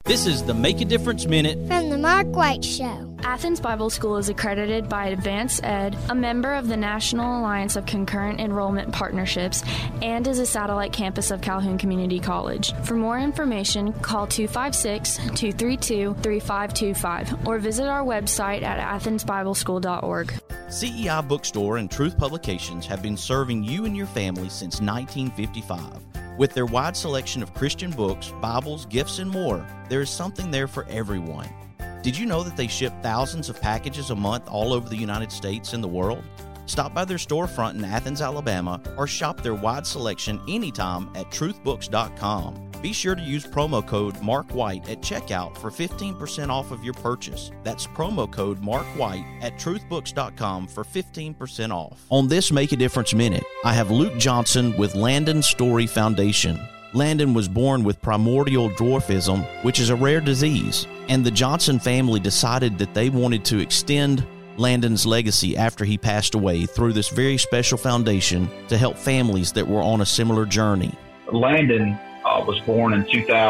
This is the Make a Difference Minute from the Mark White Show. Athens Bible School is accredited by Advance Ed, a member of the National Alliance of Concurrent Enrollment Partnerships, and is a satellite campus of Calhoun Community College. For more information, call 256-232-3525 or visit our website at athensbibleschool.org. CEI Bookstore and Truth Publications have been serving you and your family since 1955. With their wide selection of Christian books, Bibles, gifts, and more, there is something there for everyone. Did you know that they ship thousands of packages a month all over the United States and the world? Stop by their storefront in Athens, Alabama, or shop their wide selection anytime at truthbooks.com. Be sure to use promo code MarkWhite at checkout for 15% off of your purchase. That's promo code MarkWhite at truthbooks.com for 15% off. On this Make a Difference Minute, I have Luke Johnson with Landon Story Foundation. Landon was born with primordial dwarfism, which is a rare disease, and the Johnson family decided that they wanted to extend Landon's legacy after he passed away through this very special foundation to help families that were on a similar journey. Landon was born in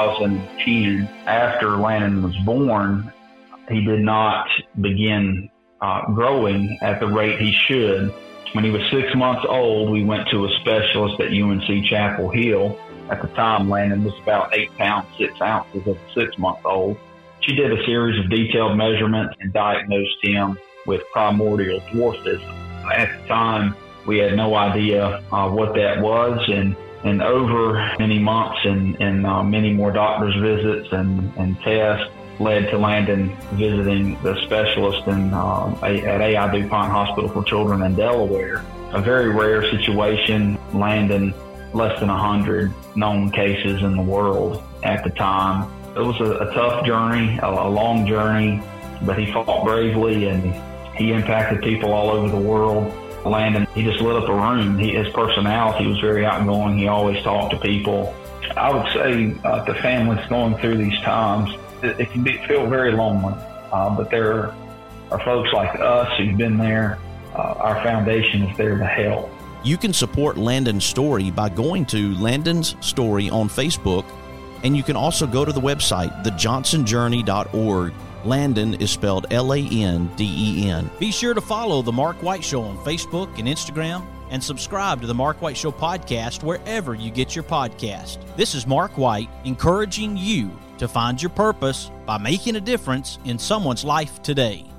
2010. After Landon was born, he did not begin growing at the rate he should. When he was 6 months old, we went to a specialist at UNC Chapel Hill. At the time, Landon was about 8 pounds, 6 ounces as a 6-month-old. She did a series of detailed measurements and diagnosed him with primordial dwarfism. At the time, we had no idea what that was, and over many months and many more doctor's visits and tests led to Landon visiting the specialist at A.I. DuPont Hospital for Children in Delaware. A very rare situation. Landon, less than 100 known cases in the world at the time. It was a tough journey, a long journey, but he fought bravely and he impacted people all over the world. Landon, he just lit up a room. His personality was very outgoing. He always talked to people. I would say to families going through these times, it can feel very lonely, but there are folks like us who've been there. Our foundation is there to help. You can support Landon's Story by going to Landon's Story on Facebook, and you can also go to the website, thejohnsonjourney.org. Landon is spelled L-A-N-D-E-N. Be sure to follow The Mark White Show on Facebook and Instagram, and subscribe to The Mark White Show podcast wherever you get your podcast. This is Mark White, encouraging you to find your purpose by making a difference in someone's life today.